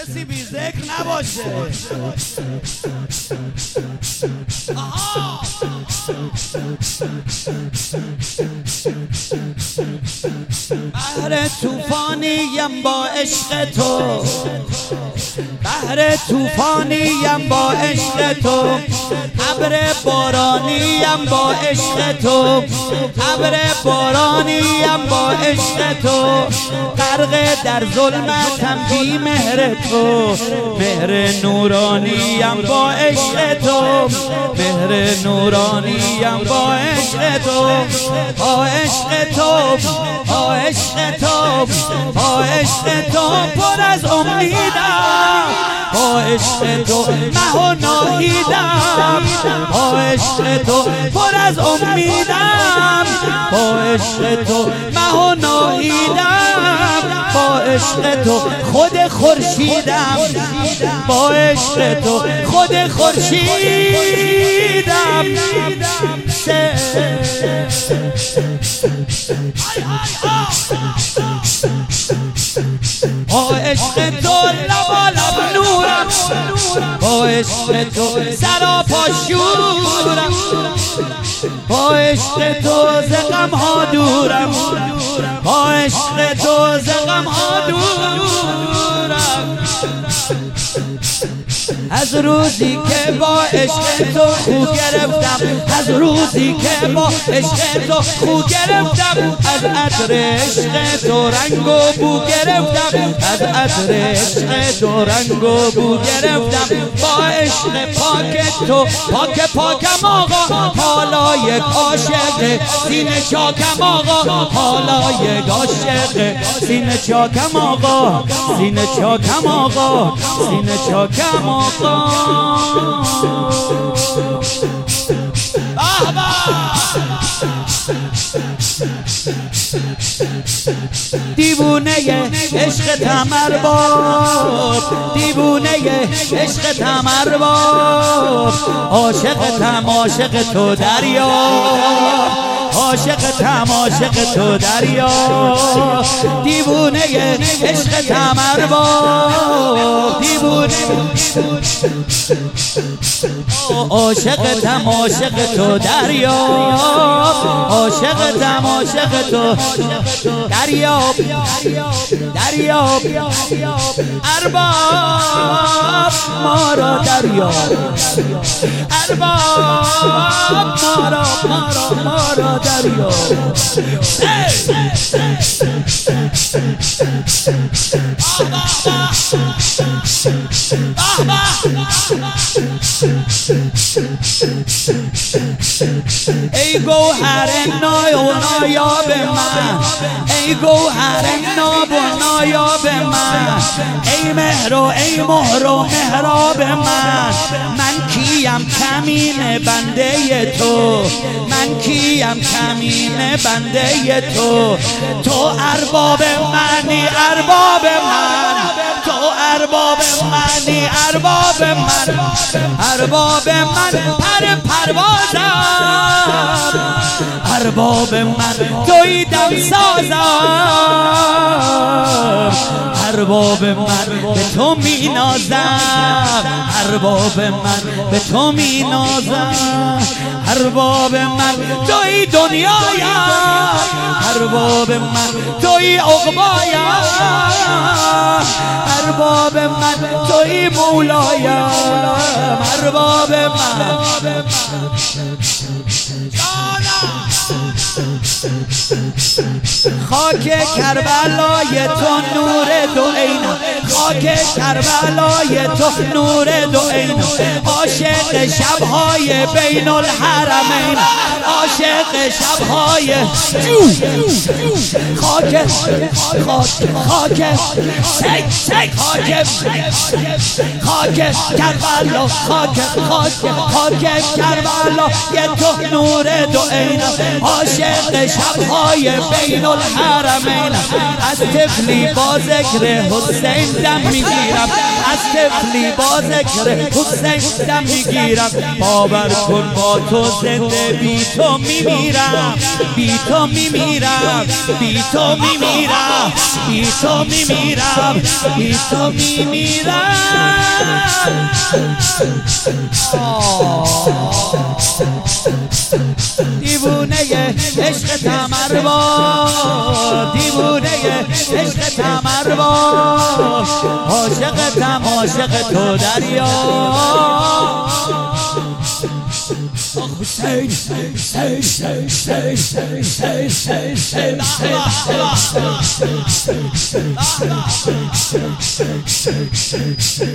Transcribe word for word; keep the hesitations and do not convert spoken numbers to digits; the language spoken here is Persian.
کسی بی ذکر نباشه. آها بحر توفانیم با عشق تو، بحر توفانیم با عشق تو، ابر بارانیم با عشق تو، ابر بارانیم با عشق تو، غرق در ظلمتم بی مهر تو، مهر نورانیم با عشق تو، مهر نورانیم با عشق تو، با عشق تو، با عشق تو، با عشق تو پر از امیدم، با عشق تو مه و ناهیدم، با عشق تو پر از امیدم، با عشق تو مه و ناهیدم، با عشق تو خود خورشیدم، با عشق تو خود خورشیدم. با عشق تو لبالب نورم، با عشق تو سراپا شورم، با عشق تو ز غم ها دورم، با عشق تو ز غم ها دورم. از روزی که با عشق تو خو گرفتم، از روزی که با عشق تو خو گرفتم، از عطر عشق تو رنگ و بو گرفتم، از عطر عشق تو رنگ و بو گرفتم، با عشق پاک تو پاک پاکم آقا، حالا یک عاشق سینه چاکم آقا، حالا یک عاشق سینه چاکم آقا، سینه چاکم آقا، سینه چاکم آقا. دیوونه عشق تمر باب، دیوونه عشق تمر باب، عاشق تم عاشق تو دریا، عاشق تم عاشق تو دریا، دیوونه عشق تمر باب، دیوونه عاشق تم عاشق تو دریا، عاشق تم عاشق تو دریا، دریا ارباب ما را دریا، ارباب ما را ما را ما را دریا. ای گوهر نایاب من، ای گوهر ناب و نایاب من، ای مهر و ای مهر و محراب من، من کیم کمین بنده تو، من کیم کمین بنده تو، تو ارباب منی ارباب من، تو ارباب منی ارباب من، ارباب من پر پروازم، ارباب من توی دم سازم، ارباب من به تو می نازم، ارباب من به تو می نازم، ارباب من توی دنیایم، ارباب من توی عقبایم، ارباب من توی مولایم، ارباب من. خاک کربلای تو نور دو عینم، خاک کربلای تو نور دو عینم، عاشق شبهای بین الحرمین، عاشق شبهای خاک خاک خاک خاک خاک کربلا، خاک خاک خاک کربلا یه تو نور دو عینم، عاشق شبهای بین الحرمین، از طفلی با ذکر حسین دم میگیرم از طفلی با ذکر حسین دم میگیرم باور کن با تو زنده بی تو میمیرم بی تو میمیرم بی تو میمیرم بی تو میمیرم بی تو میمیرم دیوونه عشق تمروا دیوونه عشق تمروا عاشقتم عاشق تو دریا حسین حسین حسین حسین حسین